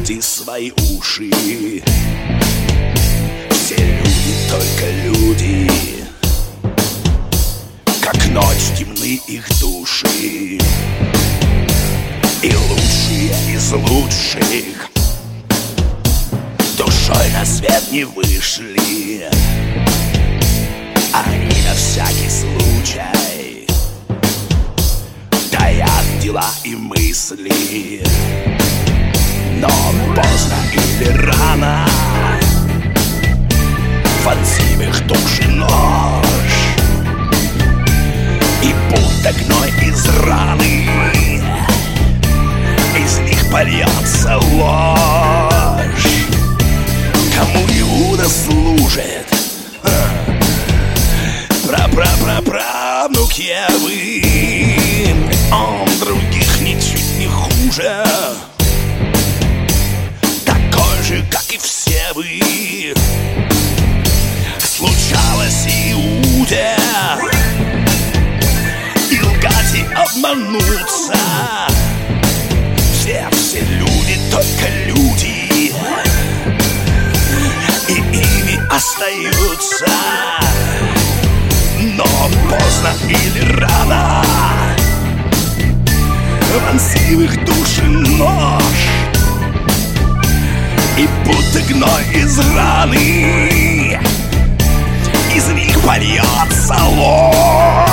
люди свои уши. Все люди, только люди, как ночь темны их души. И лучшие из лучших душой на свет не вышли. Они на всякий случай таят дела и мысли. Но поздно или рано вонзим их души нож, и будто гной из раны из них польется ложь. Кому Иуда служит? Правнук Евы, он других ничуть не хуже, такой же, как и все вы. Случалось Иуде и лгать, и обмануться. Все люди, только люди, и ими остаются. Но поздно или рано вонзи в их души нож, и будто гной из раны из них польется ложь.